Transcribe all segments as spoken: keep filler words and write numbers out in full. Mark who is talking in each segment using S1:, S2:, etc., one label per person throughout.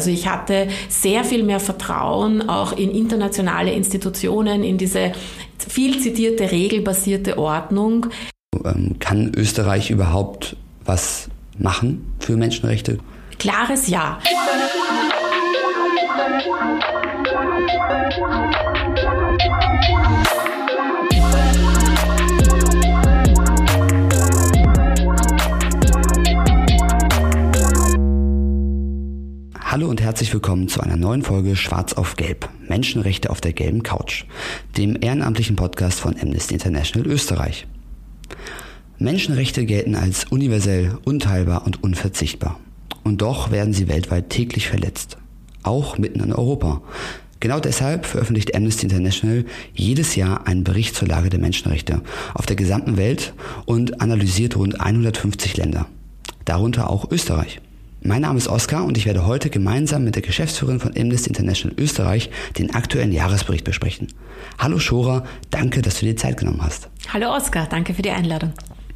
S1: Also ich hatte sehr viel mehr Vertrauen auch in internationale Institutionen, in diese viel zitierte regelbasierte Ordnung.
S2: Kann Österreich überhaupt was machen für Menschenrechte?
S1: Klares Ja.
S2: Hallo und herzlich willkommen zu einer neuen Folge Schwarz auf Gelb, Menschenrechte auf der gelben Couch, dem ehrenamtlichen Podcast von Amnesty International Österreich. Menschenrechte gelten als universell, unteilbar und unverzichtbar. Und doch werden sie weltweit täglich verletzt, auch mitten in Europa. Genau deshalb veröffentlicht Amnesty International jedes Jahr einen Bericht zur Lage der Menschenrechte auf der gesamten Welt und analysiert rund hundertfünfzig Länder, darunter auch Österreich. Mein Name ist Oskar und ich werde heute gemeinsam mit der Geschäftsführerin von Amnesty International Österreich den aktuellen Jahresbericht besprechen. Hallo Shora, danke, dass du dir Zeit genommen hast.
S1: Hallo Oskar, danke für die Einladung.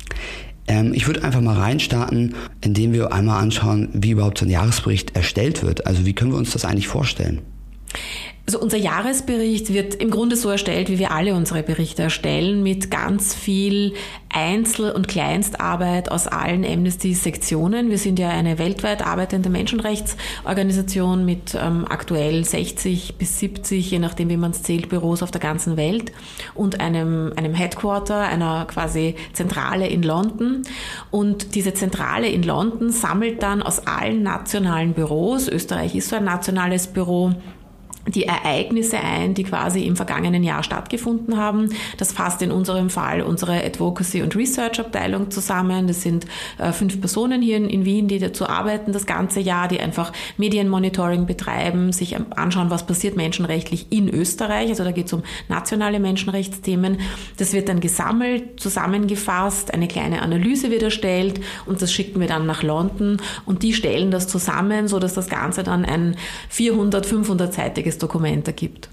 S2: Ähm, ich würde einfach mal reinstarten, indem wir einmal anschauen, wie überhaupt so ein Jahresbericht erstellt wird. Also wie können wir uns das eigentlich vorstellen?
S1: Also unser Jahresbericht wird im Grunde so erstellt, wie wir alle unsere Berichte erstellen, mit ganz viel Einzel- und Kleinstarbeit aus allen Amnesty-Sektionen. Wir sind ja eine weltweit arbeitende Menschenrechtsorganisation mit ähm, aktuell sechzig bis siebzig, je nachdem wie man es zählt, Büros auf der ganzen Welt und einem, einem Headquarter, einer quasi Zentrale in London. Und diese Zentrale in London sammelt dann aus allen nationalen Büros, Österreich ist so ein nationales Büro, die Ereignisse ein, die quasi im vergangenen Jahr stattgefunden haben. Das fasst in unserem Fall unsere Advocacy- und Research-Abteilung zusammen. Das sind äh, fünf Personen hier in, in Wien, die dazu arbeiten das ganze Jahr, die einfach Medienmonitoring betreiben, sich anschauen, was passiert menschenrechtlich in Österreich. Also da geht es um nationale Menschenrechtsthemen. Das wird dann gesammelt, zusammengefasst, eine kleine Analyse wird erstellt und das schicken wir dann nach London und die stellen das zusammen, sodass das Ganze dann ein vierhundert-, fünfhundert-seitiges Dokument ergibt.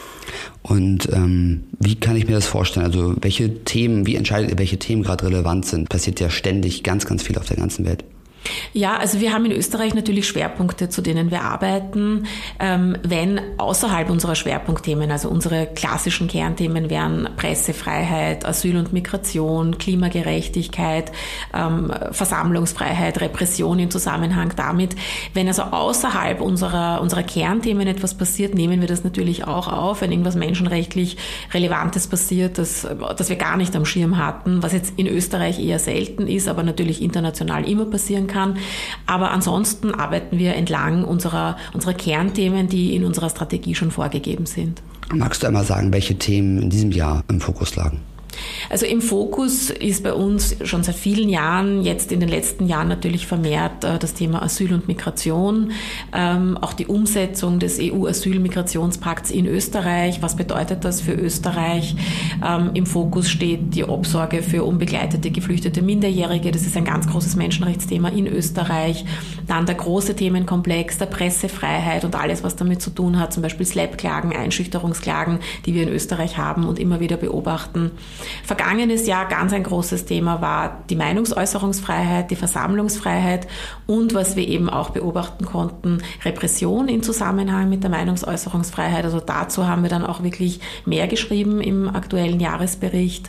S2: Und ähm, wie kann ich mir das vorstellen? Also welche Themen, wie entscheidet ihr, welche Themen gerade relevant sind? Passiert ja ständig ganz, ganz viel auf der ganzen Welt.
S1: Ja, also wir haben in Österreich natürlich Schwerpunkte, zu denen wir arbeiten. Ähm, wenn außerhalb unserer Schwerpunktthemen, also unsere klassischen Kernthemen wären Pressefreiheit, Asyl und Migration, Klimagerechtigkeit, ähm, Versammlungsfreiheit, Repression im Zusammenhang damit. Wenn also außerhalb unserer, unserer Kernthemen etwas passiert, nehmen wir das natürlich auch auf. Wenn irgendwas menschenrechtlich Relevantes passiert, das, das wir gar nicht am Schirm hatten, was jetzt in Österreich eher selten ist, aber natürlich international immer passieren kann. kann. Aber ansonsten arbeiten wir entlang unserer, unserer Kernthemen, die in unserer Strategie schon vorgegeben sind.
S2: Magst du einmal sagen, welche Themen in diesem Jahr im Fokus lagen?
S1: Also im Fokus ist bei uns schon seit vielen Jahren, jetzt in den letzten Jahren natürlich vermehrt äh, das Thema Asyl und Migration, ähm, auch die Umsetzung des E U-Asyl-Migrationspakts in Österreich. Was bedeutet das für Österreich? Ähm, im Fokus steht die Obsorge für unbegleitete, geflüchtete Minderjährige. Das ist ein ganz großes Menschenrechtsthema in Österreich. Dann der große Themenkomplex der Pressefreiheit und alles, was damit zu tun hat, zum Beispiel Slap-Klagen, Einschüchterungsklagen, die wir in Österreich haben und immer wieder beobachten. Vergangenes Jahr ganz ein großes Thema war die Meinungsäußerungsfreiheit, die Versammlungsfreiheit und was wir eben auch beobachten konnten, Repression in Zusammenhang mit der Meinungsäußerungsfreiheit. Also dazu haben wir dann auch wirklich mehr geschrieben im aktuellen Jahresbericht.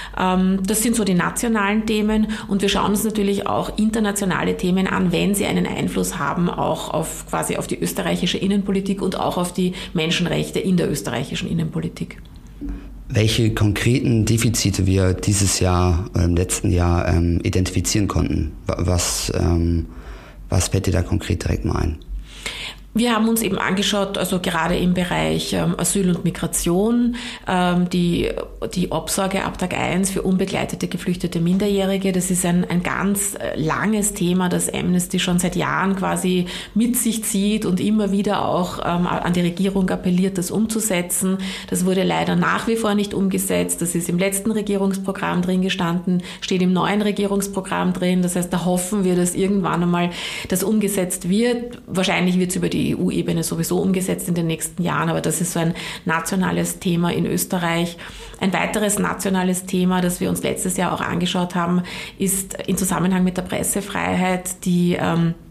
S1: Das sind so die nationalen Themen und wir schauen uns natürlich auch internationale Themen an, wenn sie einen Einfluss haben, auch auf quasi auf die österreichische Innenpolitik und auch auf die Menschenrechte in der österreichischen Innenpolitik.
S2: Welche konkreten Defizite wir dieses Jahr, äh, im letzten Jahr ähm, identifizieren konnten? Was, ähm, was fällt dir da konkret direkt mal ein?
S1: Wir haben uns eben angeschaut, also gerade im Bereich ähm, Asyl und Migration, ähm, die, die Obsorge ab Tag eins für unbegleitete, geflüchtete Minderjährige. Das ist ein, ein ganz langes Thema, das Amnesty schon seit Jahren quasi mit sich zieht und immer wieder auch ähm, an die Regierung appelliert, das umzusetzen. Das wurde leider nach wie vor nicht umgesetzt. Das ist im letzten Regierungsprogramm drin gestanden, steht im neuen Regierungsprogramm drin. Das heißt, da hoffen wir, dass irgendwann einmal das umgesetzt wird. Wahrscheinlich wird es über die E U-Ebene sowieso umgesetzt in den nächsten Jahren, aber das ist so ein nationales Thema in Österreich. Ein weiteres nationales Thema, das wir uns letztes Jahr auch angeschaut haben, ist in Zusammenhang mit der Pressefreiheit die ähm,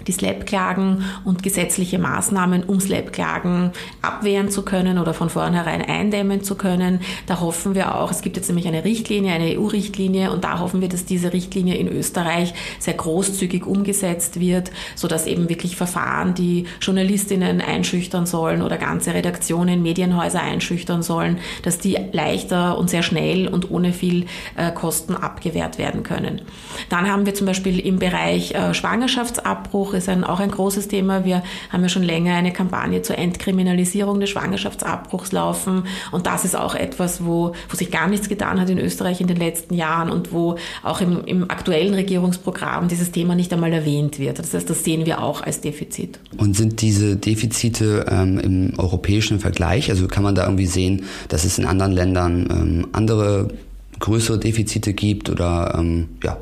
S1: die S L A P-Klagen und gesetzliche Maßnahmen, um S L A P-Klagen abwehren zu können oder von vornherein eindämmen zu können. Da hoffen wir auch, es gibt jetzt nämlich eine Richtlinie, eine E U-Richtlinie, und da hoffen wir, dass diese Richtlinie in Österreich sehr großzügig umgesetzt wird, sodass eben wirklich Verfahren, die Journalistinnen einschüchtern sollen oder ganze Redaktionen, Medienhäuser einschüchtern sollen, dass die leichter und sehr schnell und ohne viel äh, Kosten abgewehrt werden können. Dann haben wir zum Beispiel im Bereich äh, Schwangerschaftsabbruch, ist ein, auch ein großes Thema. Wir haben ja schon länger eine Kampagne zur Entkriminalisierung des Schwangerschaftsabbruchs laufen, und das ist auch etwas, wo, wo sich gar nichts getan hat in Österreich in den letzten Jahren und wo auch im, im aktuellen Regierungsprogramm dieses Thema nicht einmal erwähnt wird. Das heißt, das sehen wir auch als Defizit.
S2: Und sind diese Defizite ähm, im europäischen Vergleich, also kann man da irgendwie sehen, dass es in anderen Ländern ähm, andere größere Defizite gibt oder ähm, ja?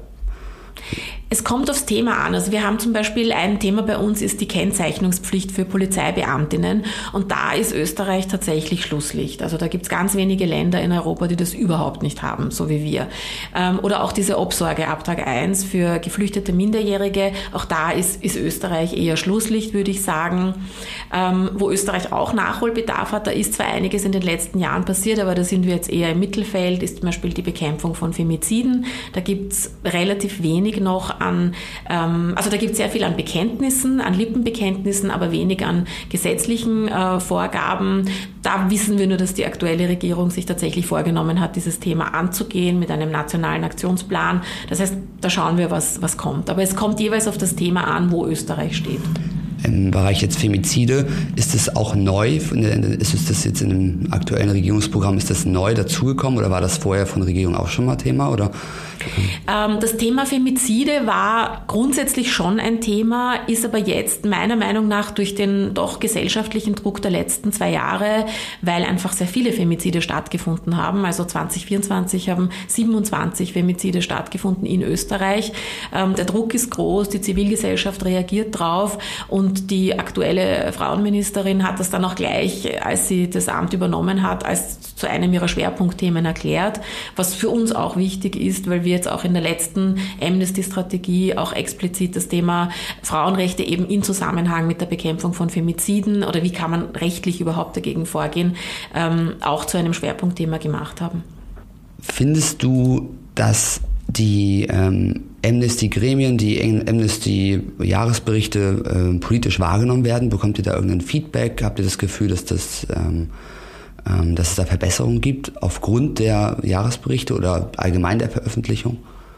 S1: Es kommt aufs Thema an. Also wir haben zum Beispiel, ein Thema bei uns ist die Kennzeichnungspflicht für Polizeibeamtinnen, und da ist Österreich tatsächlich Schlusslicht. Also da gibt es ganz wenige Länder in Europa, die das überhaupt nicht haben, so wie wir. Oder auch diese Obsorge ab Tag eins für geflüchtete Minderjährige, auch da ist, ist Österreich eher Schlusslicht, würde ich sagen. Wo Österreich auch Nachholbedarf hat, da ist zwar einiges in den letzten Jahren passiert, aber da sind wir jetzt eher im Mittelfeld, ist zum Beispiel die Bekämpfung von Femiziden. Da gibt es relativ wenig noch an, ähm, also da gibt es sehr viel an Bekenntnissen, an Lippenbekenntnissen, aber wenig an gesetzlichen äh, Vorgaben. Da wissen wir nur, dass die aktuelle Regierung sich tatsächlich vorgenommen hat, dieses Thema anzugehen mit einem nationalen Aktionsplan. Das heißt, da schauen wir, was, was kommt. Aber es kommt jeweils auf das Thema an, wo Österreich steht.
S2: Im Bereich jetzt Femizide, ist es auch neu? Ist das jetzt in dem aktuellen Regierungsprogramm, ist das neu dazugekommen oder war das vorher von der Regierung auch schon mal Thema? Oder?
S1: Das Thema Femizide war grundsätzlich schon ein Thema, ist aber jetzt meiner Meinung nach durch den doch gesellschaftlichen Druck der letzten zwei Jahre, weil einfach sehr viele Femizide stattgefunden haben, also zwanzig vierundzwanzig haben siebenundzwanzig Femizide stattgefunden in Österreich. Der Druck ist groß, die Zivilgesellschaft reagiert drauf, und die aktuelle Frauenministerin hat das dann auch gleich, als sie das Amt übernommen hat, als zu einem ihrer Schwerpunktthemen erklärt, was für uns auch wichtig ist, weil wir jetzt auch in der letzten Amnesty-Strategie auch explizit das Thema Frauenrechte eben in Zusammenhang mit der Bekämpfung von Femiziden oder wie kann man rechtlich überhaupt dagegen vorgehen, ähm, auch zu einem Schwerpunktthema gemacht haben.
S2: Findest du, dass die ähm, Amnesty-Gremien, die Amnesty-Jahresberichte äh, politisch wahrgenommen werden? Bekommt ihr da irgendein Feedback? Habt ihr das Gefühl, dass das ähm, ähm, dass es da Verbesserungen gibt aufgrund der Jahresberichte oder allgemein der Veröffentlichung?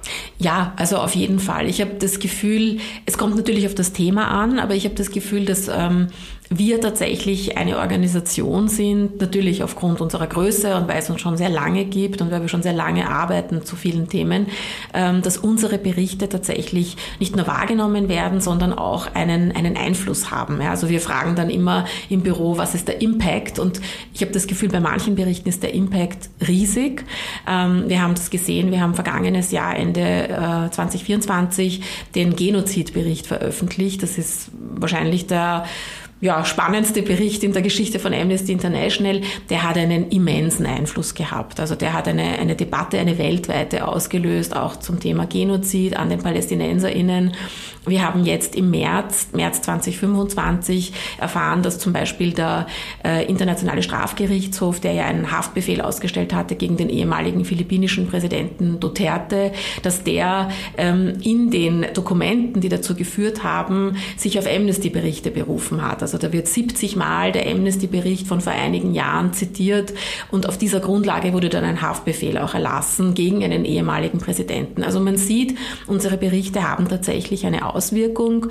S1: Ja, also auf jeden Fall. Ich habe das Gefühl, es kommt natürlich auf das Thema an, aber ich habe das Gefühl, dass ähm, wir tatsächlich eine Organisation sind, natürlich aufgrund unserer Größe und weil es uns schon sehr lange gibt und weil wir schon sehr lange arbeiten zu vielen Themen, ähm, dass unsere Berichte tatsächlich nicht nur wahrgenommen werden, sondern auch einen, einen Einfluss haben. Ja, also wir fragen dann immer im Büro, was ist der Impact? Und ich habe das Gefühl, bei manchen Berichten ist der Impact riesig. Ähm, wir haben das gesehen, wir haben vergangenes Jahr Ende äh, zwanzig vierundzwanzig den Genozidbericht veröffentlicht. Das ist wahrscheinlich der ja, spannendste Bericht in der Geschichte von Amnesty International. Der hat einen immensen Einfluss gehabt. Also der hat eine, eine Debatte, eine weltweite ausgelöst, auch zum Thema Genozid an den PalästinenserInnen. Wir haben jetzt im März, März zwanzig fünfundzwanzig erfahren, dass zum Beispiel der äh, Internationale Strafgerichtshof, der ja einen Haftbefehl ausgestellt hatte gegen den ehemaligen philippinischen Präsidenten Duterte, dass der ähm, in den Dokumenten, die dazu geführt haben, sich auf Amnesty-Berichte berufen hat. Also da wird siebzig Mal der Amnesty-Bericht von vor einigen Jahren zitiert und auf dieser Grundlage wurde dann ein Haftbefehl auch erlassen gegen einen ehemaligen Präsidenten. Also man sieht, unsere Berichte haben tatsächlich eine Auswirkung.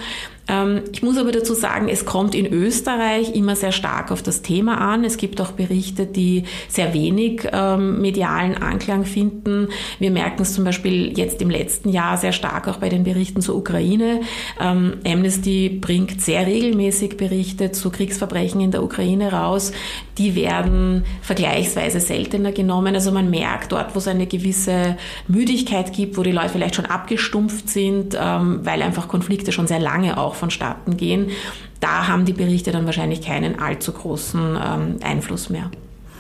S1: Ich muss aber dazu sagen, es kommt in Österreich immer sehr stark auf das Thema an. Es gibt auch Berichte, die sehr wenig ähm, medialen Anklang finden. Wir merken es zum Beispiel jetzt im letzten Jahr sehr stark auch bei den Berichten zur Ukraine. Ähm, Amnesty bringt sehr regelmäßig Berichte zu Kriegsverbrechen in der Ukraine raus. Die werden vergleichsweise seltener genommen. Also man merkt dort, wo es eine gewisse Müdigkeit gibt, wo die Leute vielleicht schon abgestumpft sind, ähm, weil einfach Konflikte schon sehr lange auch vonstatten gehen, da haben die Berichte dann wahrscheinlich keinen allzu großen ähm, Einfluss mehr.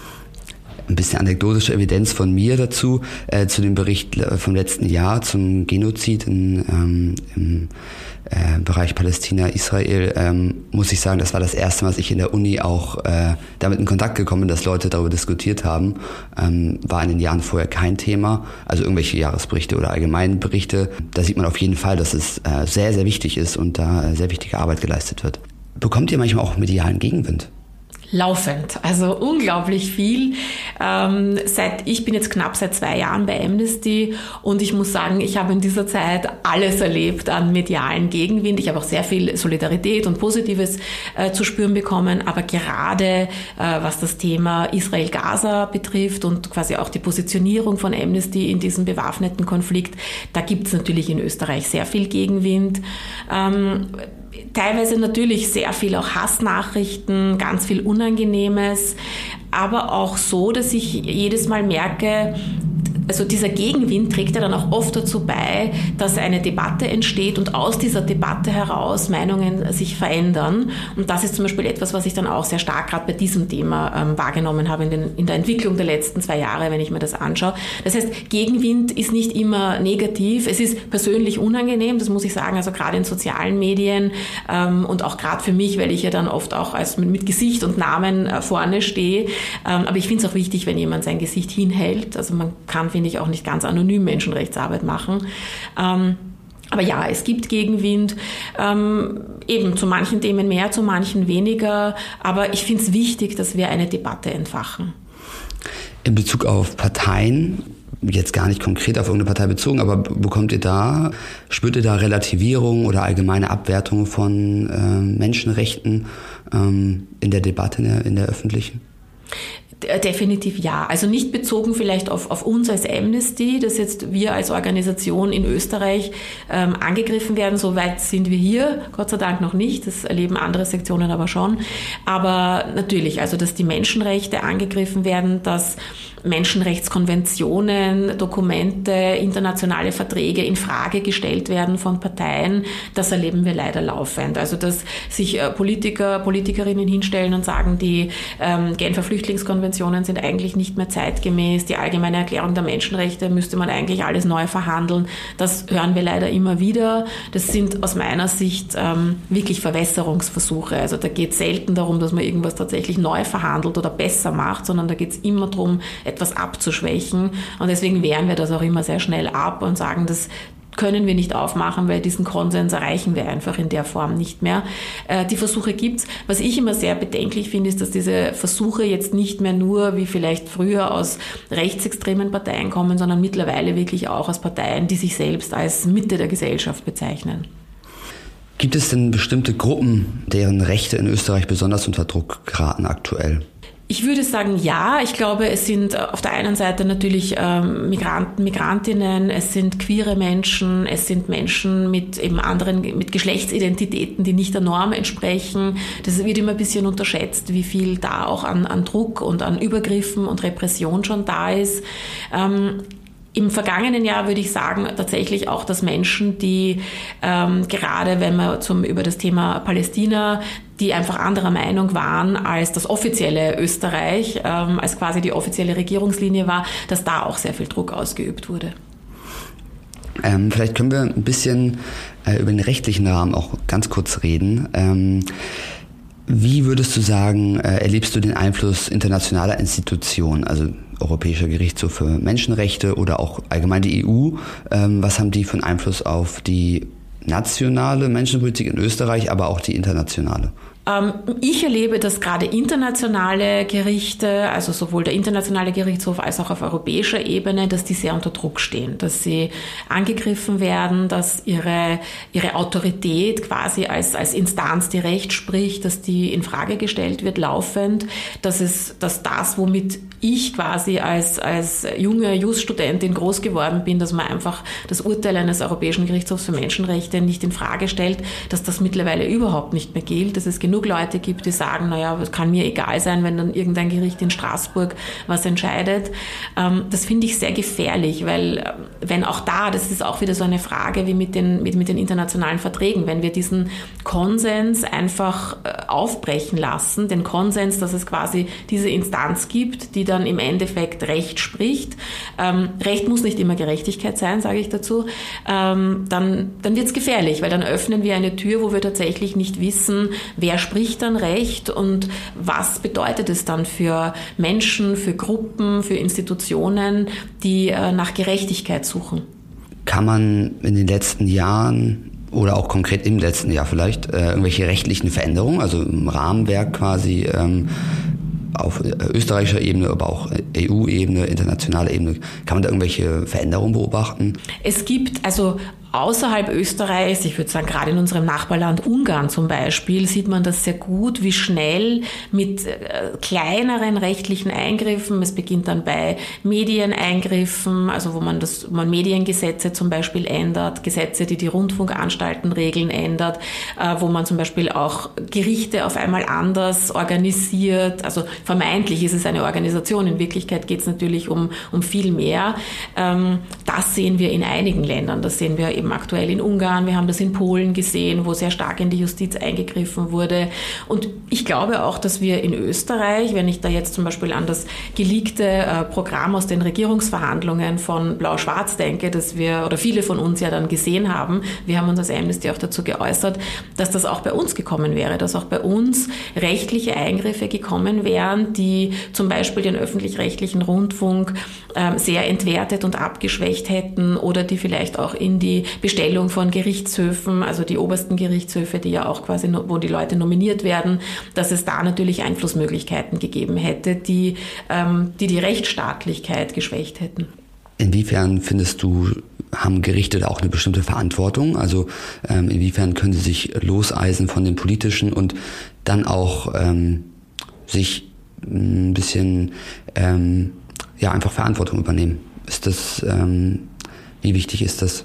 S2: Ein bisschen anekdotische Evidenz von mir dazu, äh, zu dem Bericht vom letzten Jahr zum Genozid in, ähm, im, äh, Bereich Palästina, Israel, ähm, muss ich sagen, das war das erste Mal, dass ich in der Uni auch äh, damit in Kontakt gekommen bin, dass Leute darüber diskutiert haben. Ähm, war in den Jahren vorher kein Thema, also irgendwelche Jahresberichte oder allgemeinen Berichte. Da sieht man auf jeden Fall, dass es äh, sehr, sehr wichtig ist und da äh, sehr wichtige Arbeit geleistet wird. Bekommt ihr manchmal auch medialen Gegenwind?
S1: Laufend, also unglaublich viel. Ähm, seit ich bin jetzt knapp seit zwei Jahren bei Amnesty und ich muss sagen, ich habe in dieser Zeit alles erlebt an medialen Gegenwind. Ich habe auch sehr viel Solidarität und Positives äh, zu spüren bekommen, aber gerade äh, was das Thema Israel-Gaza betrifft und quasi auch die Positionierung von Amnesty in diesem bewaffneten Konflikt, da gibt es natürlich in Österreich sehr viel Gegenwind. Ähm, Teilweise natürlich sehr viel auch Hassnachrichten, ganz viel Unangenehmes, aber auch so, dass ich jedes Mal merke, also dieser Gegenwind trägt ja dann auch oft dazu bei, dass eine Debatte entsteht und aus dieser Debatte heraus Meinungen sich verändern. Und das ist zum Beispiel etwas, was ich dann auch sehr stark gerade bei diesem Thema ähm, wahrgenommen habe in, den, in der Entwicklung der letzten zwei Jahre, wenn ich mir das anschaue. Das heißt, Gegenwind ist nicht immer negativ. Es ist persönlich unangenehm, das muss ich sagen, also gerade in sozialen Medien ähm, und auch gerade für mich, weil ich ja dann oft auch als mit, mit Gesicht und Namen äh, vorne stehe. Ähm, aber ich finde es auch wichtig, wenn jemand sein Gesicht hinhält. Also man kann, finde ich, auch nicht ganz anonym Menschenrechtsarbeit machen. Ähm, aber ja, es gibt Gegenwind, ähm, eben zu manchen Themen mehr, zu manchen weniger. Aber ich finde es wichtig, dass wir eine Debatte entfachen.
S2: In Bezug auf Parteien, jetzt gar nicht konkret auf irgendeine Partei bezogen, aber bekommt ihr da, spürt ihr da Relativierung oder allgemeine Abwertung von äh, Menschenrechten ähm, in der Debatte, in der, in der öffentlichen?
S1: Definitiv ja. Also nicht bezogen vielleicht auf, auf uns als Amnesty, dass jetzt wir als Organisation in Österreich ähm, angegriffen werden. So weit sind wir hier, Gott sei Dank noch nicht. Das erleben andere Sektionen aber schon. Aber natürlich, also dass die Menschenrechte angegriffen werden, dass Menschenrechtskonventionen, Dokumente, internationale Verträge in Frage gestellt werden von Parteien, das erleben wir leider laufend. Also dass sich Politiker, Politikerinnen hinstellen und sagen, die ähm, Genfer Flüchtlingskonventionen sind eigentlich nicht mehr zeitgemäß, die Allgemeine Erklärung der Menschenrechte müsste man eigentlich alles neu verhandeln. Das hören wir leider immer wieder. Das sind aus meiner Sicht ähm, wirklich Verwässerungsversuche. Also da geht es selten darum, dass man irgendwas tatsächlich neu verhandelt oder besser macht, sondern da geht es immer darum, etwas abzuschwächen. Und deswegen wehren wir das auch immer sehr schnell ab und sagen, das können wir nicht aufmachen, weil diesen Konsens erreichen wir einfach in der Form nicht mehr. Äh, die Versuche gibt's. Was ich immer sehr bedenklich finde, ist, dass diese Versuche jetzt nicht mehr nur wie vielleicht früher aus rechtsextremen Parteien kommen, sondern mittlerweile wirklich auch aus Parteien, die sich selbst als Mitte der Gesellschaft bezeichnen.
S2: Gibt es denn bestimmte Gruppen, deren Rechte in Österreich besonders unter Druck geraten aktuell?
S1: Ich würde sagen, ja. Ich glaube, es sind auf der einen Seite natürlich ähm, Migranten, Migrantinnen, es sind queere Menschen, es sind Menschen mit eben anderen, mit Geschlechtsidentitäten, die nicht der Norm entsprechen. Das wird immer ein bisschen unterschätzt, wie viel da auch an, an Druck und an Übergriffen und Repression schon da ist. Ähm, Im vergangenen Jahr würde ich sagen, tatsächlich auch, dass Menschen, die ähm, gerade wenn wir zum, über das Thema Palästina, die einfach anderer Meinung waren als das offizielle Österreich, ähm, als quasi die offizielle Regierungslinie war, dass da auch sehr viel Druck ausgeübt wurde.
S2: Ähm, vielleicht können wir ein bisschen äh, über den rechtlichen Rahmen auch ganz kurz reden. Ähm, wie würdest du sagen, äh, erlebst du den Einfluss internationaler Institutionen, also Europäischer Gerichtshof für Menschenrechte oder auch allgemein die E U? Ähm, was haben die für einen Einfluss auf die nationale Menschenpolitik in Österreich, aber auch die internationale?
S1: Ich erlebe, dass gerade internationale Gerichte, also sowohl der internationale Gerichtshof als auch auf europäischer Ebene, dass die sehr unter Druck stehen, dass sie angegriffen werden, dass ihre, ihre Autorität quasi als, als Instanz, die Recht spricht, dass die in Frage gestellt wird laufend, dass es, dass das, womit ich quasi als, als junge Jus-Studentin groß geworden bin, dass man einfach das Urteil eines Europäischen Gerichtshofs für Menschenrechte nicht in Frage stellt, dass das mittlerweile überhaupt nicht mehr gilt, dass es genug Leute gibt, die sagen, naja, es kann mir egal sein, wenn dann irgendein Gericht in Straßburg was entscheidet. Ähm, das finde ich sehr gefährlich, weil wenn auch da, das ist auch wieder so eine Frage wie mit den, mit, mit den internationalen Verträgen, wenn wir diesen Konsens einfach aufbrechen lassen, den Konsens, dass es quasi diese Instanz gibt, die dann im Endeffekt Recht spricht. Ähm, Recht muss nicht immer Gerechtigkeit sein, sage ich dazu. Ähm, dann dann wird es gefährlich, weil dann öffnen wir eine Tür, wo wir tatsächlich nicht wissen, wer spricht dann Recht und was bedeutet es dann für Menschen, für Gruppen, für Institutionen, die äh, nach Gerechtigkeit suchen.
S2: Kann man in den letzten Jahren oder auch konkret im letzten Jahr vielleicht äh, irgendwelche rechtlichen Veränderungen, also im Rahmenwerk quasi ähm, auf österreichischer Ebene, aber auch E U-Ebene, internationaler Ebene, kann man da irgendwelche Veränderungen beobachten?
S1: Es gibt also außerhalb Österreichs, ich würde sagen gerade in unserem Nachbarland Ungarn zum Beispiel, sieht man das sehr gut, wie schnell mit äh, kleineren rechtlichen Eingriffen, es beginnt dann bei Medieneingriffen, also wo man das, wo man Mediengesetze zum Beispiel ändert, Gesetze, die die Rundfunkanstaltenregeln ändert, äh, wo man zum Beispiel auch Gerichte auf einmal anders organisiert, also vermeintlich ist es eine Organisation, in Wirklichkeit geht es natürlich um, um viel mehr. Ähm, das sehen wir in einigen Ländern, das sehen wir eben aktuell in Ungarn, wir haben das in Polen gesehen, wo sehr stark in die Justiz eingegriffen wurde. Und ich glaube auch, dass wir in Österreich, wenn ich da jetzt zum Beispiel an das geleakte äh, Programm aus den Regierungsverhandlungen von Blau-Schwarz denke, dass wir, oder viele von uns ja dann gesehen haben, wir haben uns als Amnesty auch dazu geäußert, dass das auch bei uns gekommen wäre, dass auch bei uns rechtliche Eingriffe gekommen wären, die zum Beispiel den öffentlich-rechtlichen Rundfunk äh, sehr entwertet und abgeschwächt hätten oder die vielleicht auch in die Bestellung von Gerichtshöfen, also die obersten Gerichtshöfe, die ja auch quasi, wo die Leute nominiert werden, dass es da natürlich Einflussmöglichkeiten gegeben hätte, die ähm, die, die Rechtsstaatlichkeit geschwächt hätten.
S2: Inwiefern findest du, haben Gerichte da auch eine bestimmte Verantwortung? Also ähm, inwiefern können sie sich loseisen von dem Politischen und dann auch ähm, sich ein bisschen ähm, ja einfach Verantwortung übernehmen? Ist das, ähm, wie wichtig ist das?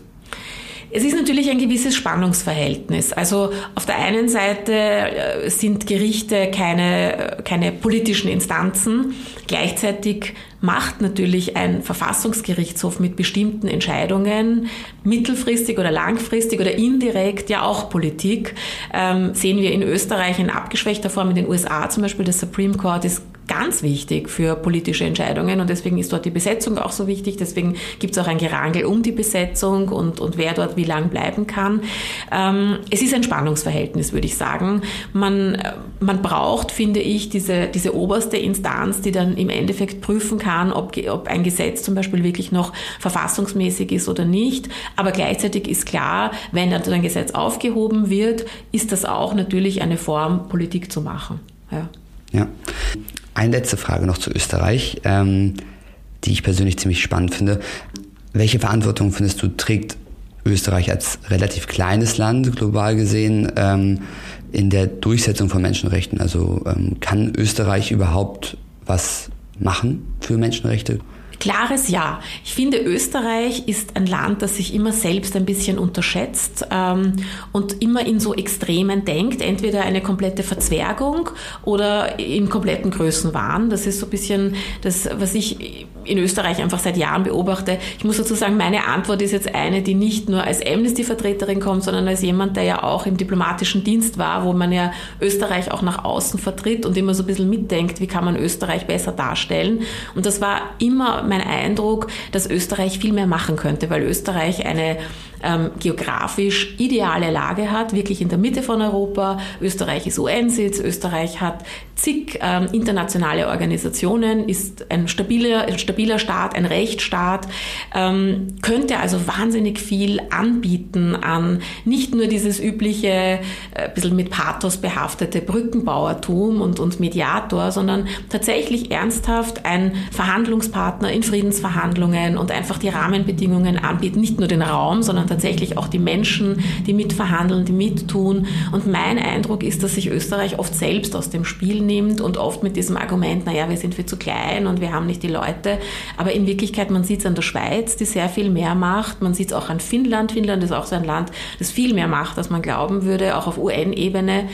S1: Es ist natürlich ein gewisses Spannungsverhältnis. Also auf der einen Seite sind Gerichte keine, keine politischen Instanzen. Gleichzeitig macht natürlich ein Verfassungsgerichtshof mit bestimmten Entscheidungen mittelfristig oder langfristig oder indirekt ja auch Politik. Ähm, sehen wir in Österreich in abgeschwächter Form, in den U S A zum Beispiel, das Supreme Court ist ganz wichtig für politische Entscheidungen und deswegen ist dort die Besetzung auch so wichtig. Deswegen gibt es auch ein Gerangel um die Besetzung und, und wer dort wie lang bleiben kann. Ähm, es ist ein Spannungsverhältnis, würde ich sagen. Man, man braucht, finde ich, diese, diese oberste Instanz, die dann im Endeffekt prüfen kann, ob, ob ein Gesetz zum Beispiel wirklich noch verfassungsmäßig ist oder nicht. Aber gleichzeitig ist klar, wenn dann ein Gesetz aufgehoben wird, ist das auch natürlich eine Form, Politik zu machen. Ja.
S2: Ja. Eine letzte Frage noch zu Österreich, ähm, die ich persönlich ziemlich spannend finde. Welche Verantwortung findest du, trägt Österreich als relativ kleines Land, global gesehen, ähm, in der Durchsetzung von Menschenrechten? Also ähm, kann Österreich überhaupt was machen für Menschenrechte?
S1: Klares Ja. Ich finde, Österreich ist ein Land, das sich immer selbst ein bisschen unterschätzt ähm, und immer in so Extremen denkt. Entweder eine komplette Verzwergung oder im kompletten Größenwahn. Das ist so ein bisschen das, was ich in Österreich einfach seit Jahren beobachte. Ich muss dazu sagen, meine Antwort ist jetzt eine, die nicht nur als Amnesty-Vertreterin kommt, sondern als jemand, der ja auch im diplomatischen Dienst war, wo man ja Österreich auch nach außen vertritt und immer so ein bisschen mitdenkt, wie kann man Österreich besser darstellen. Und das war immer mein Eindruck, dass Österreich viel mehr machen könnte, weil Österreich eine ähm, geografisch ideale Lage hat, wirklich in der Mitte von Europa. Österreich ist U N-Sitz, Österreich hat zig ähm, internationale Organisationen, ist ein stabiler, ein stabiler Staat, ein Rechtsstaat, ähm, könnte also wahnsinnig viel anbieten an nicht nur dieses übliche, äh, ein bisschen mit Pathos behaftete Brückenbauertum und, und Mediator, sondern tatsächlich ernsthaft ein Verhandlungspartner in Friedensverhandlungen und einfach die Rahmenbedingungen anbieten, nicht nur den Raum, sondern tatsächlich auch die Menschen, die mitverhandeln, die mittun. Und mein Eindruck ist, dass sich Österreich oft selbst aus dem Spiel nimmt und oft mit diesem Argument, naja, wir sind viel zu klein und wir haben nicht die Leute. Aber in Wirklichkeit, man sieht es an der Schweiz, die sehr viel mehr macht. Man sieht es auch an Finnland. Finnland ist auch so ein Land, das viel mehr macht, als man glauben würde, auch auf U N-Ebene.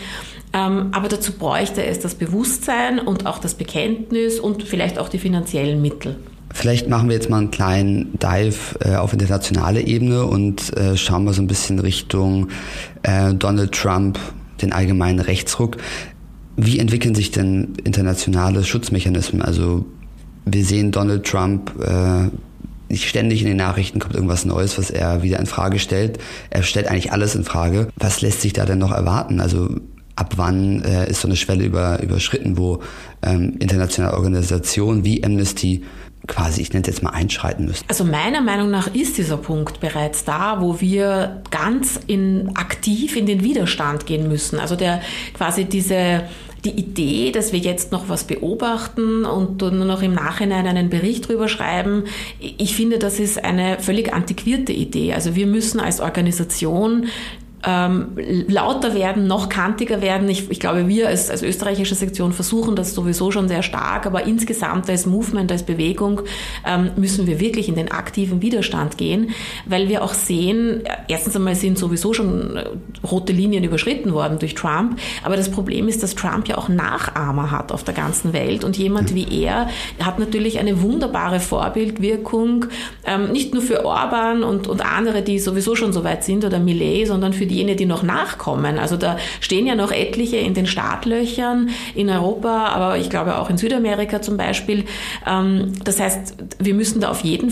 S1: Aber dazu bräuchte es das Bewusstsein und auch das Bekenntnis und vielleicht auch die finanziellen Mittel.
S2: Vielleicht machen wir jetzt mal einen kleinen Dive äh, auf internationale Ebene und äh, schauen mal so ein bisschen Richtung äh, Donald Trump, den allgemeinen Rechtsruck. Wie entwickeln sich denn internationale Schutzmechanismen? Also wir sehen Donald Trump äh, ständig in den Nachrichten kommt irgendwas Neues, was er wieder in Frage stellt. Er stellt eigentlich alles in Frage. Was lässt sich da denn noch erwarten? Also ab wann äh, ist so eine Schwelle über, überschritten, wo ähm, internationale Organisationen wie Amnesty quasi, ich nenne es jetzt mal, einschreiten müssen?
S1: Also meiner Meinung nach ist dieser Punkt bereits da, wo wir ganz in, aktiv in den Widerstand gehen müssen. Also der quasi diese die Idee, dass wir jetzt noch was beobachten und nur noch im Nachhinein einen Bericht drüber schreiben, ich finde, das ist eine völlig antiquierte Idee. Also wir müssen als Organisation ähm, lauter werden, noch kantiger werden. Ich, ich glaube, wir als, als österreichische Sektion versuchen das sowieso schon sehr stark, aber insgesamt als Movement, als Bewegung ähm, müssen wir wirklich in den aktiven Widerstand gehen, weil wir auch sehen, erstens einmal sind sowieso schon rote Linien überschritten worden durch Trump, aber das Problem ist, dass Trump ja auch Nachahmer hat auf der ganzen Welt und jemand wie er hat natürlich eine wunderbare Vorbildwirkung, ähm, nicht nur für Orban und, und andere, die sowieso schon so weit sind oder Millet, sondern für diejenigen, die noch nachkommen. Also da stehen ja noch etliche in den Startlöchern in Europa, aber ich glaube auch in Südamerika zum Beispiel. Das heißt, wir müssen da auf jeden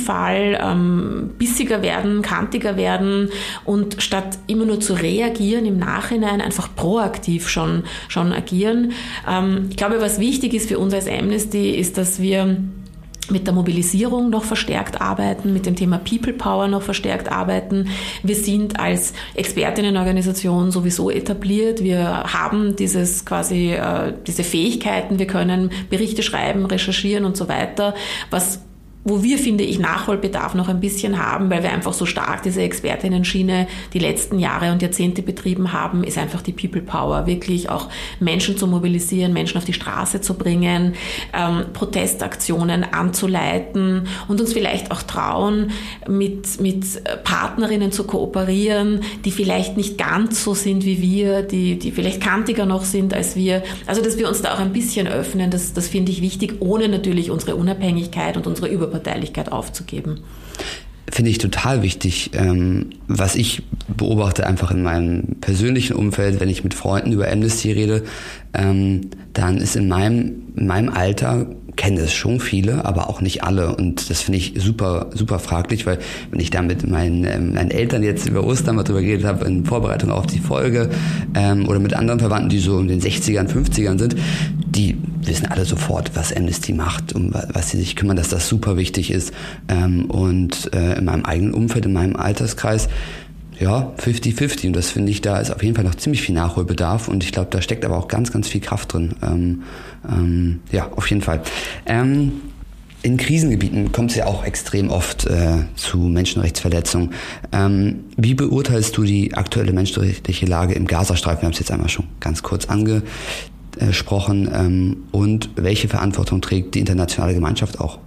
S1: Fall bissiger werden, kantiger werden und statt immer nur zu reagieren im Nachhinein einfach proaktiv schon, schon agieren. Ich glaube, was wichtig ist für uns als Amnesty, ist, dass wir mit der Mobilisierung noch verstärkt arbeiten, mit dem Thema People Power noch verstärkt arbeiten. Wir sind als Expertinnenorganisation sowieso etabliert. Wir haben dieses quasi äh, diese Fähigkeiten. Wir können Berichte schreiben, recherchieren und so weiter, was wo wir, finde ich, Nachholbedarf noch ein bisschen haben, weil wir einfach so stark diese Expertinnen-Schiene die letzten Jahre und Jahrzehnte betrieben haben, ist einfach die People Power, wirklich auch Menschen zu mobilisieren, Menschen auf die Straße zu bringen, ähm, Protestaktionen anzuleiten und uns vielleicht auch trauen, mit, mit Partnerinnen zu kooperieren, die vielleicht nicht ganz so sind wie wir, die, die vielleicht kantiger noch sind als wir. Also, dass wir uns da auch ein bisschen öffnen, das, das finde ich wichtig, ohne natürlich unsere Unabhängigkeit und unsere Überparteilichkeit aufzugeben.
S2: Finde ich total wichtig. Ähm, was ich beobachte einfach in meinem persönlichen Umfeld, wenn ich mit Freunden über Amnesty rede, ähm, dann ist in meinem, in meinem Alter, kennen es schon viele, aber auch nicht alle. Und das finde ich super, super fraglich, weil wenn ich da mit meinen, ähm, meinen Eltern jetzt über Ostern mal drüber geredet habe, in Vorbereitung auf die Folge, ähm, oder mit anderen Verwandten, die so in den sechzigern, fünfzigern sind, die wissen alle sofort, was Amnesty macht, um was sie sich kümmern, dass das super wichtig ist. Ähm, und äh, in meinem eigenen Umfeld, in meinem Alterskreis, ja, fünfzig fünfzig. Und das finde ich, da ist auf jeden Fall noch ziemlich viel Nachholbedarf. Und ich glaube, da steckt aber auch ganz, ganz viel Kraft drin. Ähm, ähm, ja, auf jeden Fall. Ähm, in Krisengebieten kommt es ja auch extrem oft äh, zu Menschenrechtsverletzungen. Ähm, wie beurteilst du die aktuelle menschenrechtliche Lage im Gazastreifen? Wir haben es jetzt einmal schon ganz kurz angesprochen. Ähm, und welche Verantwortung trägt die internationale Gemeinschaft auch?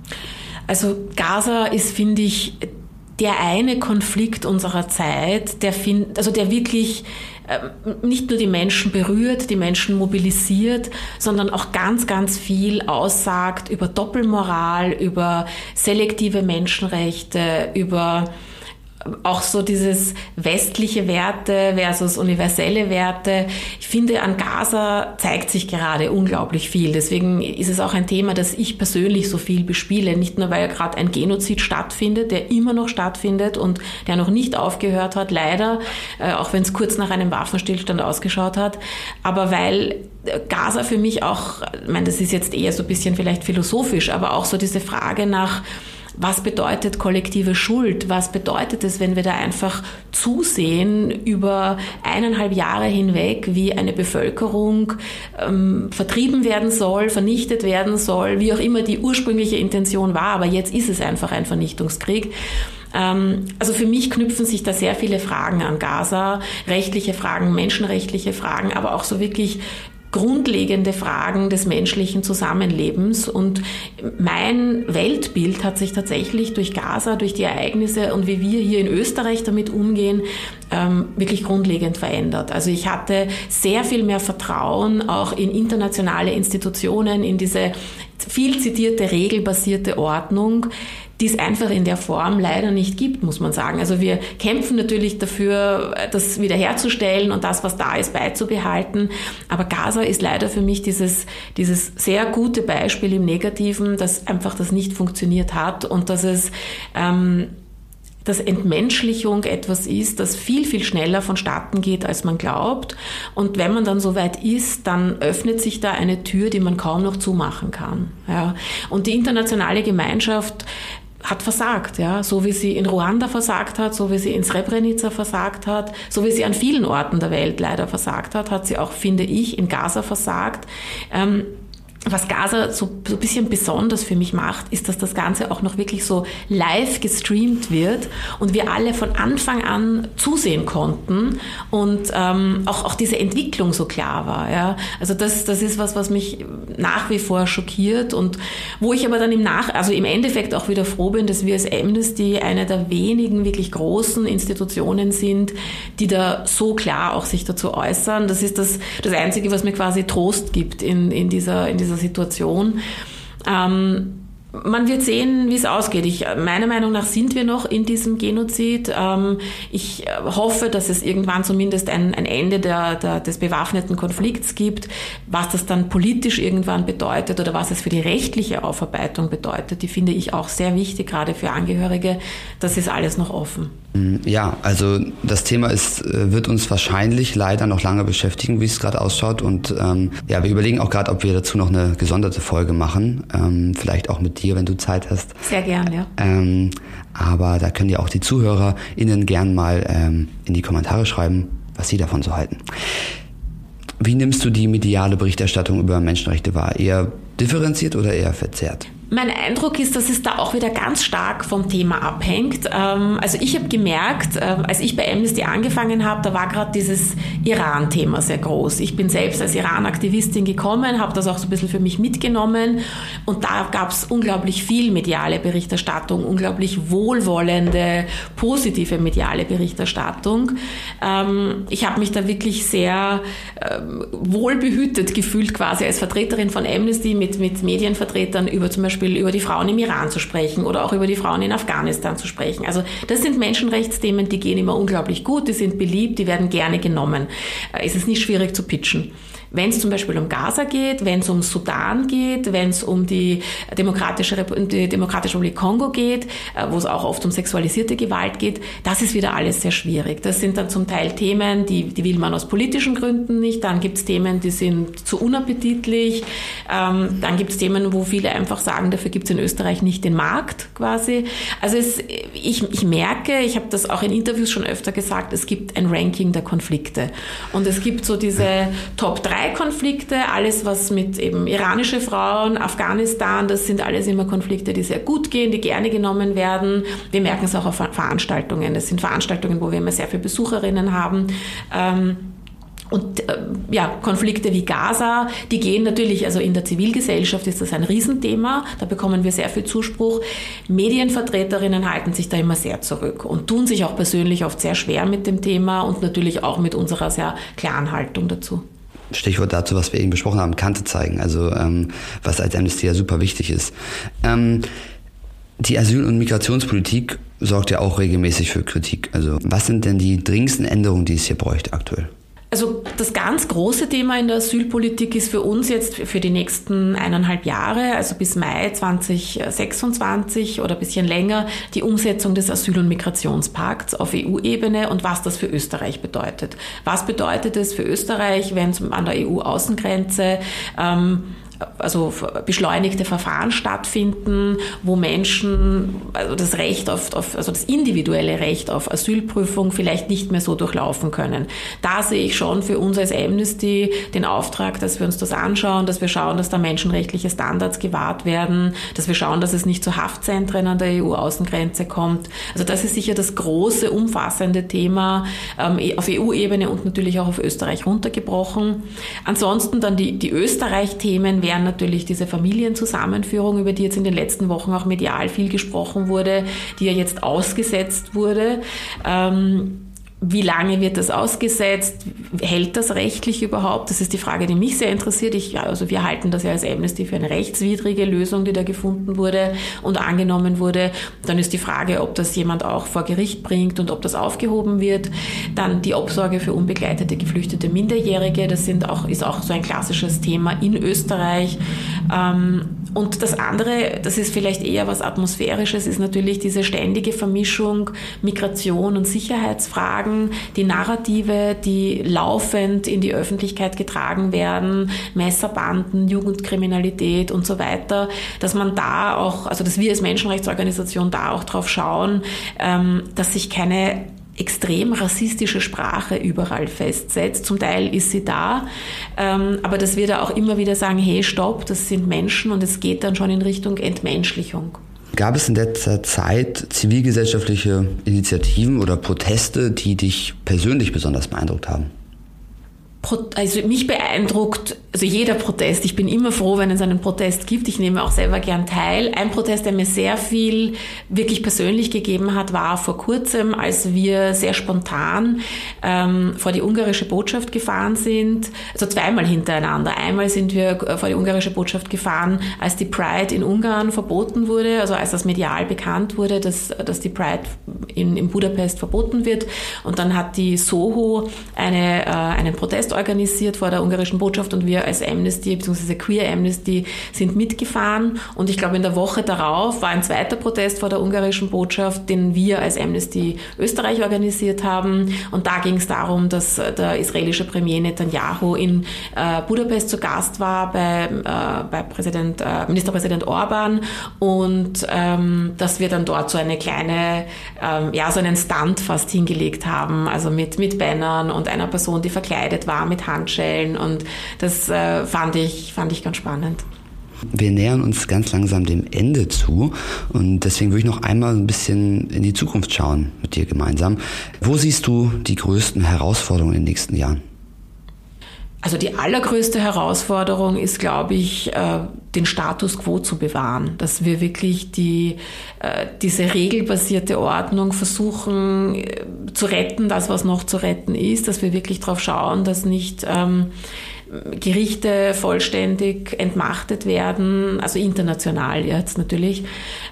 S1: Also Gaza ist, finde ich, der eine Konflikt unserer Zeit, der find, also der wirklich äh, nicht nur die Menschen berührt, die Menschen mobilisiert, sondern auch ganz, ganz viel aussagt über Doppelmoral, über selektive Menschenrechte, über auch so dieses westliche Werte versus universelle Werte. Ich finde, an Gaza zeigt sich gerade unglaublich viel. Deswegen ist es auch ein Thema, das ich persönlich so viel bespiele. Nicht nur, weil gerade ein Genozid stattfindet, der immer noch stattfindet und der noch nicht aufgehört hat, leider, äh, auch wenn es kurz nach einem Waffenstillstand ausgeschaut hat. Aber weil Gaza für mich auch, ich meine, das ist jetzt eher so ein bisschen vielleicht philosophisch, aber auch so diese Frage nach, was bedeutet kollektive Schuld? Was bedeutet es, wenn wir da einfach zusehen über eineinhalb Jahre hinweg, wie eine Bevölkerung ähm, vertrieben werden soll, vernichtet werden soll, wie auch immer die ursprüngliche Intention war, aber jetzt ist es einfach ein Vernichtungskrieg. Ähm, also für mich knüpfen sich da sehr viele Fragen an Gaza, rechtliche Fragen, menschenrechtliche Fragen, aber auch so wirklich grundlegende Fragen des menschlichen Zusammenlebens. Und mein Weltbild hat sich tatsächlich durch Gaza, durch die Ereignisse und wie wir hier in Österreich damit umgehen, ähm, wirklich grundlegend verändert. Also ich hatte sehr viel mehr Vertrauen auch in internationale Institutionen, in diese viel zitierte regelbasierte Ordnung, die es einfach in der Form leider nicht gibt, muss man sagen. Also wir kämpfen natürlich dafür, das wiederherzustellen und das, was da ist, beizubehalten. Aber Gaza ist leider für mich dieses, dieses sehr gute Beispiel im Negativen, dass einfach das nicht funktioniert hat und dass es, ähm, dass Entmenschlichung etwas ist, das viel, viel schneller vonstatten geht, als man glaubt. Und wenn man dann so weit ist, dann öffnet sich da eine Tür, die man kaum noch zumachen kann. Ja. Und die internationale Gemeinschaft hat versagt, ja, so wie sie in Ruanda versagt hat, so wie sie in Srebrenica versagt hat, so wie sie an vielen Orten der Welt leider versagt hat, hat sie auch, finde ich, in Gaza versagt. Ähm, Was Gaza so, so ein bisschen besonders für mich macht, ist, dass das Ganze auch noch wirklich so live gestreamt wird und wir alle von Anfang an zusehen konnten und ähm, auch, auch diese Entwicklung so klar war. Ja. Also das, das ist was, was mich nach wie vor schockiert und wo ich aber dann im Nach, also im Endeffekt auch wieder froh bin, dass wir als Amnesty eine der wenigen wirklich großen Institutionen sind, die da so klar auch sich dazu äußern. Das ist das, das Einzige, was mir quasi Trost gibt in, in dieser, in dieser Situation. Ähm, man wird sehen, wie es ausgeht. Ich, meiner Meinung nach sind wir noch in diesem Genozid. Ähm, ich hoffe, dass es irgendwann zumindest ein, ein Ende der, der, des bewaffneten Konflikts gibt. Was das dann politisch irgendwann bedeutet oder was es für die rechtliche Aufarbeitung bedeutet, die finde ich auch sehr wichtig, gerade für Angehörige. Das ist alles noch offen.
S2: Ja, also das Thema ist, wird uns wahrscheinlich leider noch lange beschäftigen, wie es gerade ausschaut. Und ähm, ja, wir überlegen auch gerade, ob wir dazu noch eine gesonderte Folge machen. Ähm, vielleicht auch mit dir, wenn du Zeit hast.
S1: Sehr gern, ja.
S2: Ähm, aber da können ja auch die ZuhörerInnen gern mal ähm, in die Kommentare schreiben, was sie davon so halten. Wie nimmst du die mediale Berichterstattung über Menschenrechte wahr? Eher differenziert oder eher verzerrt?
S1: Mein Eindruck ist, dass es da auch wieder ganz stark vom Thema abhängt. Also ich habe gemerkt, als ich bei Amnesty angefangen habe, da war gerade dieses Iran-Thema sehr groß. Ich bin selbst als Iran-Aktivistin gekommen, habe das auch so ein bisschen für mich mitgenommen und da gab es unglaublich viel mediale Berichterstattung, unglaublich wohlwollende, positive mediale Berichterstattung. Ich habe mich da wirklich sehr wohlbehütet gefühlt quasi als Vertreterin von Amnesty mit, mit Medienvertretern über zum Beispiel über die Frauen im Iran zu sprechen oder auch über die Frauen in Afghanistan zu sprechen. Also das sind Menschenrechtsthemen, die gehen immer unglaublich gut, die sind beliebt, die werden gerne genommen. Es ist nicht schwierig zu pitchen. Wenn es zum Beispiel um Gaza geht, wenn es um Sudan geht, wenn es um die Demokratische, Rep- die Demokratische Republik Kongo geht, wo es auch oft um sexualisierte Gewalt geht, das ist wieder alles sehr schwierig. Das sind dann zum Teil Themen, die, die will man aus politischen Gründen nicht. Dann gibt es Themen, die sind zu unappetitlich. Ähm, dann gibt es Themen, wo viele einfach sagen, dafür gibt es in Österreich nicht den Markt quasi. Also es, ich, ich merke, ich habe das auch in Interviews schon öfter gesagt, es gibt ein Ranking der Konflikte. Und es gibt so diese Top drei Konflikte, alles was mit eben iranische Frauen, Afghanistan, das sind alles immer Konflikte, die sehr gut gehen, die gerne genommen werden. Wir merken es auch auf Veranstaltungen. Das sind Veranstaltungen, wo wir immer sehr viele Besucherinnen haben. Und ja, Konflikte wie Gaza, die gehen natürlich, also in der Zivilgesellschaft ist das ein Riesenthema, da bekommen wir sehr viel Zuspruch. Medienvertreterinnen halten sich da immer sehr zurück und tun sich auch persönlich oft sehr schwer mit dem Thema und natürlich auch mit unserer sehr klaren Haltung dazu.
S2: Stichwort dazu, was wir eben besprochen haben, Kante zeigen, also ähm, was als Amnesty ja super wichtig ist. Ähm, die Asyl- und Migrationspolitik sorgt ja auch regelmäßig für Kritik. Also was sind denn die dringendsten Änderungen, die es hier bräuchte aktuell?
S1: Also das ganz große Thema in der Asylpolitik ist für uns jetzt für die nächsten eineinhalb Jahre, also bis Mai zwanzig sechsundzwanzig oder ein bisschen länger, die Umsetzung des Asyl- und Migrationspakts auf E U-Ebene und was das für Österreich bedeutet. Was bedeutet es für Österreich, wenn es an der E U-Außengrenze ähm, also beschleunigte Verfahren stattfinden, wo Menschen also das Recht auf, auf, also das individuelle Recht auf Asylprüfung vielleicht nicht mehr so durchlaufen können. Da sehe ich schon für uns als Amnesty den Auftrag, dass wir uns das anschauen, dass wir schauen, dass da menschenrechtliche Standards gewahrt werden, dass wir schauen, dass es nicht zu Haftzentren an der E U-Außengrenze kommt. Also das ist sicher das große, umfassende Thema ähm, auf E U-Ebene und natürlich auch auf Österreich runtergebrochen. Ansonsten dann die, die Österreich-Themen wären natürlich diese Familienzusammenführung, über die jetzt in den letzten Wochen auch medial viel gesprochen wurde, die ja jetzt ausgesetzt wurde. Ähm, Wie lange wird das ausgesetzt? Hält das rechtlich überhaupt? Das ist die Frage, die mich sehr interessiert. Ich, also wir halten das ja als Amnesty für eine rechtswidrige Lösung, die da gefunden wurde und angenommen wurde. Dann ist die Frage, ob das jemand auch vor Gericht bringt und ob das aufgehoben wird. Dann die Obsorge für unbegleitete, geflüchtete Minderjährige. Das sind auch, ist auch so ein klassisches Thema in Österreich. Und das andere, das ist vielleicht eher was Atmosphärisches, ist natürlich diese ständige Vermischung Migration und Sicherheitsfragen. Die Narrative, die laufend in die Öffentlichkeit getragen werden, Messerbanden, Jugendkriminalität und so weiter, dass man da auch, also dass wir als Menschenrechtsorganisation da auch drauf schauen, dass sich keine extrem rassistische Sprache überall festsetzt. Zum Teil ist sie da, aber dass wir da auch immer wieder sagen, hey, stopp, das sind Menschen und es geht dann schon in Richtung Entmenschlichung.
S2: Gab es in letzter Zeit zivilgesellschaftliche Initiativen oder Proteste, die dich persönlich besonders beeindruckt haben?
S1: Also mich beeindruckt, also jeder Protest. Ich bin immer froh, wenn es einen Protest gibt. Ich nehme auch selber gern teil. Ein Protest, der mir sehr viel wirklich persönlich gegeben hat, war vor kurzem, als wir sehr spontan ähm, vor die ungarische Botschaft gefahren sind. Also zweimal hintereinander. Einmal sind wir vor die ungarische Botschaft gefahren, als die Pride in Ungarn verboten wurde, also als das medial bekannt wurde, dass, dass die Pride in, in Budapest verboten wird. Und dann hat die Soho eine, äh, einen Protest organisiert vor der ungarischen Botschaft und wir als Amnesty bzw. Queer Amnesty sind mitgefahren und ich glaube in der Woche darauf war ein zweiter Protest vor der ungarischen Botschaft, den wir als Amnesty Österreich organisiert haben und da ging es darum, dass der israelische Premier Netanyahu in äh, Budapest zu Gast war bei, äh, bei Präsident, äh, Ministerpräsident Orban und ähm, dass wir dann dort so eine kleine, ähm, ja so einen Stunt fast hingelegt haben, also mit, mit Bannern und einer Person, die verkleidet war mit Handschellen und das äh, fand ich, fand ich ganz spannend.
S2: Wir nähern uns ganz langsam dem Ende zu und deswegen würde ich noch einmal ein bisschen in die Zukunft schauen mit dir gemeinsam. Wo siehst du die größten Herausforderungen in den nächsten Jahren?
S1: Also die allergrößte Herausforderung ist, glaube ich, den Status quo zu bewahren, dass wir wirklich die, diese regelbasierte Ordnung versuchen zu retten, das, was noch zu retten ist, dass wir wirklich darauf schauen, dass nicht ähm, Gerichte vollständig entmachtet werden, also international jetzt natürlich,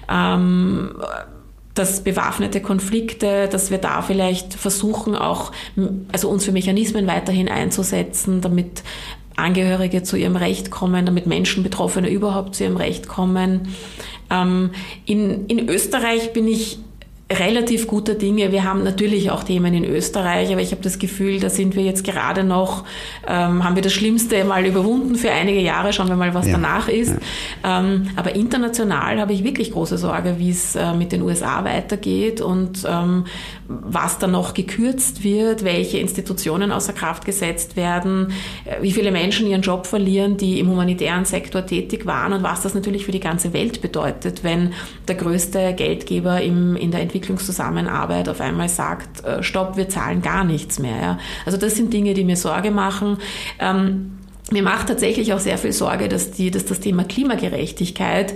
S1: ähm, dass bewaffnete Konflikte, dass wir da vielleicht versuchen, auch also uns für Mechanismen weiterhin einzusetzen, damit Angehörige zu ihrem Recht kommen, damit Menschen, Betroffene überhaupt zu ihrem Recht kommen. Ähm, in, in Österreich bin ich relativ guter Dinge. Wir haben natürlich auch Themen in Österreich, aber ich habe das Gefühl, da sind wir jetzt gerade noch, ähm, haben wir das Schlimmste mal überwunden für einige Jahre, schauen wir mal, was ja. danach ist. Ja. Ähm, aber international habe ich wirklich große Sorge, wie es äh, mit den U S A weitergeht und ähm, was da noch gekürzt wird, welche Institutionen außer Kraft gesetzt werden, äh, wie viele Menschen ihren Job verlieren, die im humanitären Sektor tätig waren und was das natürlich für die ganze Welt bedeutet, wenn der größte Geldgeber im, in der Entwicklung Entwicklungszusammenarbeit auf einmal sagt, äh, stopp, wir zahlen gar nichts mehr. Ja? Also das sind Dinge, die mir Sorge machen. Ähm, mir macht tatsächlich auch sehr viel Sorge, dass, die, dass das Thema Klimagerechtigkeit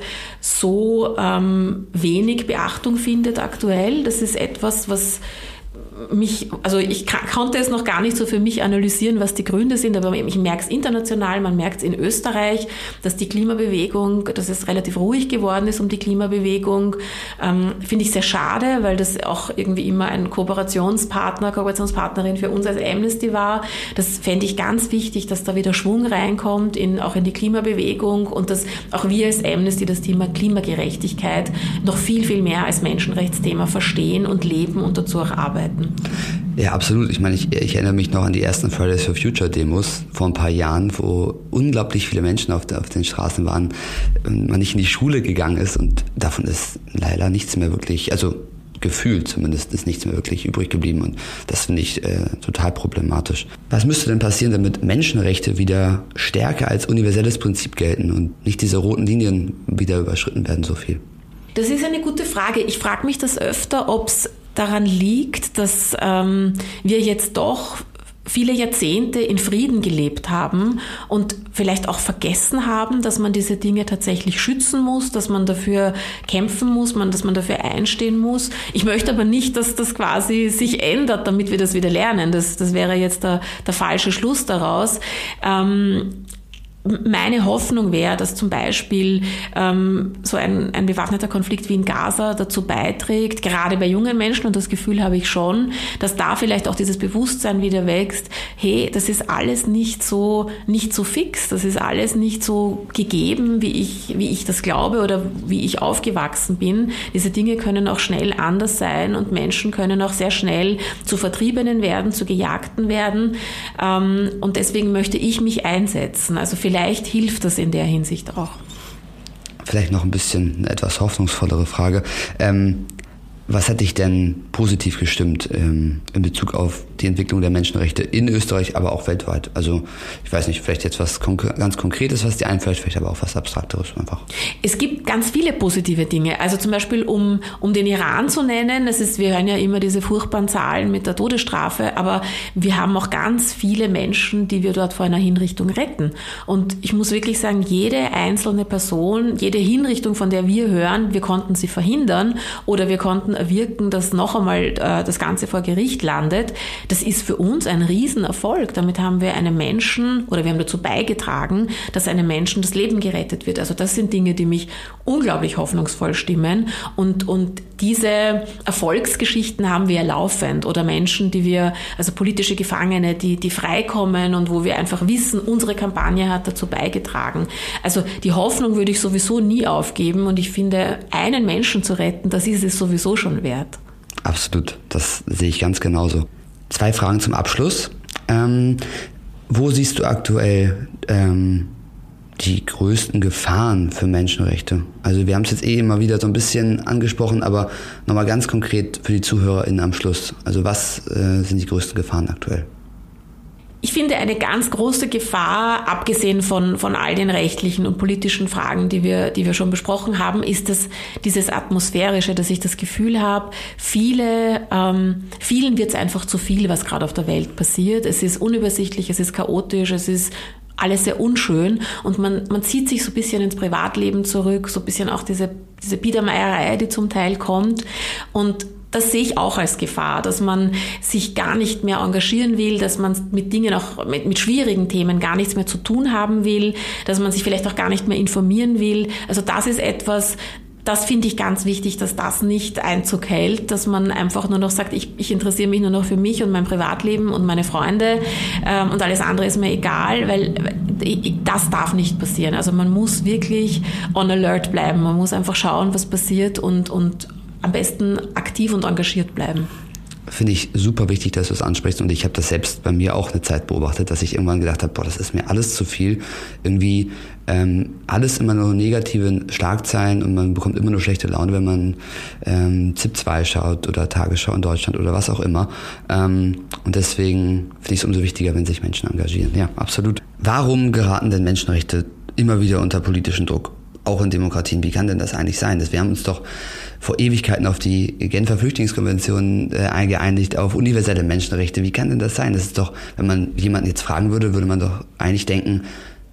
S1: so ähm, wenig Beachtung findet aktuell. Das ist etwas, was mich, also ich kann, konnte es noch gar nicht so für mich analysieren, was die Gründe sind, aber ich merke es international, man merkt es in Österreich, dass die Klimabewegung, dass es relativ ruhig geworden ist um die Klimabewegung, ähm, finde ich sehr schade, weil das auch irgendwie immer ein Kooperationspartner, Kooperationspartnerin für uns als Amnesty war. Das fände ich ganz wichtig, dass da wieder Schwung reinkommt, in, auch in die Klimabewegung und dass auch wir als Amnesty das Thema Klimagerechtigkeit noch viel, viel mehr als Menschenrechtsthema verstehen und leben und dazu auch arbeiten.
S2: Ja, absolut. Ich meine, ich, ich erinnere mich noch an die ersten Fridays for Future Demos vor ein paar Jahren, wo unglaublich viele Menschen auf, der, auf den Straßen waren, man nicht in die Schule gegangen ist und davon ist leider nichts mehr wirklich, also gefühlt zumindest, ist nichts mehr wirklich übrig geblieben und das finde ich äh, total problematisch. Was müsste denn passieren, damit Menschenrechte wieder stärker als universelles Prinzip gelten und nicht diese roten Linien wieder überschritten werden so viel?
S1: Das ist eine gute Frage. Ich frage mich das öfter, ob es daran liegt, dass ähm, wir jetzt doch viele Jahrzehnte in Frieden gelebt haben und vielleicht auch vergessen haben, dass man diese Dinge tatsächlich schützen muss, dass man dafür kämpfen muss, man, dass man dafür einstehen muss. Ich möchte aber nicht, dass das quasi sich ändert, damit wir das wieder lernen. Das, das wäre jetzt der, der falsche Schluss daraus. Ähm, Meine Hoffnung wäre, dass zum Beispiel ähm, so ein, ein bewaffneter Konflikt wie in Gaza dazu beiträgt, gerade bei jungen Menschen, und das Gefühl habe ich schon, dass da vielleicht auch dieses Bewusstsein wieder wächst, hey, das ist alles nicht so nicht so fix, das ist alles nicht so gegeben, wie ich wie ich das glaube oder wie ich aufgewachsen bin. Diese Dinge können auch schnell anders sein und Menschen können auch sehr schnell zu Vertriebenen werden, zu Gejagten werden. Ähm, und deswegen möchte ich mich einsetzen. Also vielleicht hilft das in der Hinsicht auch.
S2: Vielleicht noch ein bisschen eine etwas hoffnungsvollere Frage. Ähm, was hat dich denn positiv gestimmt ähm, in Bezug auf die Entwicklung der Menschenrechte in Österreich, aber auch weltweit? Also ich weiß nicht, vielleicht jetzt was konk- ganz Konkretes, was dir einfällt, vielleicht aber auch was Abstrakteres einfach.
S1: Es gibt ganz viele positive Dinge. Also zum Beispiel, um, um den Iran zu nennen, es ist, wir hören ja immer diese furchtbaren Zahlen mit der Todesstrafe, aber wir haben auch ganz viele Menschen, die wir dort vor einer Hinrichtung retten. Und ich muss wirklich sagen, jede einzelne Person, jede Hinrichtung, von der wir hören, wir konnten sie verhindern oder wir konnten erwirken, dass noch einmal äh, das Ganze vor Gericht landet. Das ist für uns ein Riesenerfolg. Damit haben wir einem Menschen oder wir haben dazu beigetragen, dass einem Menschen das Leben gerettet wird. Also das sind Dinge, die mich unglaublich hoffnungsvoll stimmen. Und, und diese Erfolgsgeschichten haben wir ja laufend. Oder Menschen, die wir, also politische Gefangene, die, die freikommen und wo wir einfach wissen, unsere Kampagne hat dazu beigetragen. Also die Hoffnung würde ich sowieso nie aufgeben. Und ich finde, einen Menschen zu retten, das ist es sowieso schon wert.
S2: Absolut, das sehe ich ganz genauso. Zwei Fragen zum Abschluss. Ähm, wo siehst du aktuell ähm, die größten Gefahren für Menschenrechte? Also wir haben es jetzt eh immer wieder so ein bisschen angesprochen, aber nochmal ganz konkret für die ZuhörerInnen am Schluss. Also was äh, sind die größten Gefahren aktuell?
S1: Ich finde, eine ganz große Gefahr, abgesehen von, von all den rechtlichen und politischen Fragen, die wir, die wir schon besprochen haben, ist das, dieses Atmosphärische, dass ich das Gefühl habe, viele, ähm, vielen wird es einfach zu viel, was gerade auf der Welt passiert. Es ist unübersichtlich, es ist chaotisch, es ist alles sehr unschön und man, man zieht sich so ein bisschen ins Privatleben zurück, so ein bisschen auch diese, diese Biedermeierei, die zum Teil kommt, und das sehe ich auch als Gefahr, dass man sich gar nicht mehr engagieren will, dass man mit Dingen auch, mit, mit schwierigen Themen gar nichts mehr zu tun haben will, dass man sich vielleicht auch gar nicht mehr informieren will. Also das ist etwas, das finde ich ganz wichtig, dass das nicht Einzug hält, dass man einfach nur noch sagt, ich, ich interessiere mich nur noch für mich und mein Privatleben und meine Freunde ähm, und alles andere ist mir egal, weil das darf nicht passieren. Also man muss wirklich on alert bleiben, man muss einfach schauen, was passiert und, und am besten aktiv und engagiert bleiben.
S2: Finde ich super wichtig, dass du es ansprichst, und ich habe das selbst bei mir auch eine Zeit beobachtet, dass ich irgendwann gedacht habe, boah, das ist mir alles zu viel. Irgendwie ähm, alles immer nur negative Schlagzeilen und man bekommt immer nur schlechte Laune, wenn man ähm, ZIP zwei schaut oder Tagesschau in Deutschland oder was auch immer. Ähm, und deswegen finde ich es umso wichtiger, wenn sich Menschen engagieren. Ja, absolut. Warum geraten denn Menschenrechte immer wieder unter politischen Druck? Auch in Demokratien. Wie kann denn das eigentlich sein? Wir haben uns doch vor Ewigkeiten auf die Genfer Flüchtlingskonvention äh, geeinigt, auf universelle Menschenrechte. Wie kann denn das sein? Das ist doch, wenn man jemanden jetzt fragen würde, würde man doch eigentlich denken,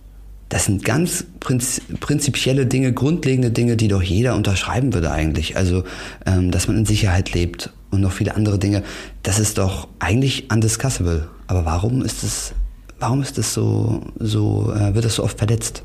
S2: das sind ganz prinz- prinzipielle Dinge, grundlegende Dinge, die doch jeder unterschreiben würde eigentlich. Also, ähm, dass man in Sicherheit lebt und noch viele andere Dinge. Das ist doch eigentlich undiscussable. Aber warum ist es, warum ist das so, so, äh, wird das so oft verletzt?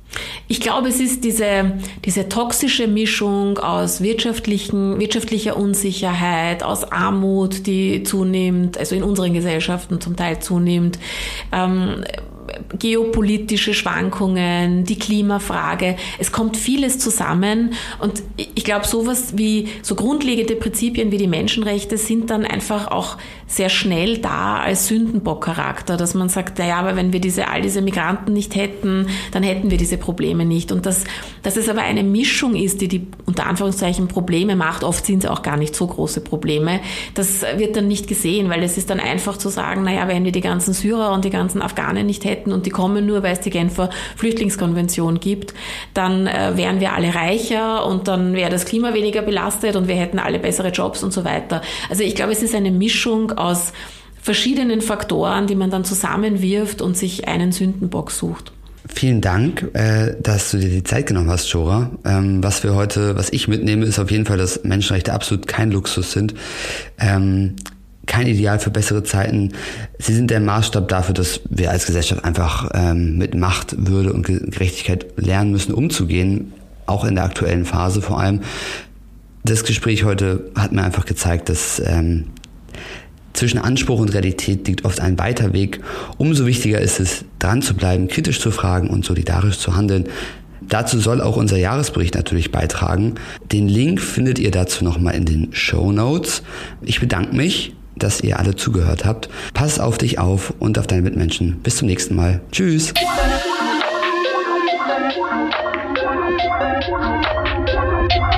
S1: Ich glaube, es ist diese, diese toxische Mischung aus wirtschaftlichen, wirtschaftlicher Unsicherheit, aus Armut, die zunimmt, also in unseren Gesellschaften zum Teil zunimmt, ähm, geopolitische Schwankungen, die Klimafrage. Es kommt vieles zusammen und ich glaube, sowas wie so grundlegende Prinzipien wie die Menschenrechte sind dann einfach auch sehr schnell da als Sündenbockcharakter, dass man sagt, naja, aber wenn wir diese, all diese Migranten nicht hätten, dann hätten wir diese Probleme nicht. Und dass, dass es aber eine Mischung ist, die die unter Anführungszeichen Probleme macht, oft sind es auch gar nicht so große Probleme, das wird dann nicht gesehen, weil es ist dann einfach zu sagen, naja, wenn wir die ganzen Syrer und die ganzen Afghanen nicht hätten und die kommen nur, weil es die Genfer Flüchtlingskonvention gibt, dann äh, wären wir alle reicher und dann wäre das Klima weniger belastet und wir hätten alle bessere Jobs und so weiter. Also ich glaube, es ist eine Mischung aus verschiedenen Faktoren, die man dann zusammenwirft und sich einen Sündenbock sucht.
S2: Vielen Dank, äh, dass du dir die Zeit genommen hast, Jora. Ähm, was wir heute, was ich mitnehme, ist auf jeden Fall, dass Menschenrechte absolut kein Luxus sind. Ähm, kein Ideal für bessere Zeiten. Sie sind der Maßstab dafür, dass wir als Gesellschaft einfach ähm, mit Macht, Würde und Gerechtigkeit lernen müssen, umzugehen, auch in der aktuellen Phase vor allem. Das Gespräch heute hat mir einfach gezeigt, dass ähm, zwischen Anspruch und Realität liegt oft ein weiter Weg. Umso wichtiger ist es, dran zu bleiben, kritisch zu fragen und solidarisch zu handeln. Dazu soll auch unser Jahresbericht natürlich beitragen. Den Link findet ihr dazu nochmal in den Shownotes. Ich bedanke mich, dass ihr alle zugehört habt. Pass auf dich auf und auf deine Mitmenschen. Bis zum nächsten Mal. Tschüss.
S3: Thank you.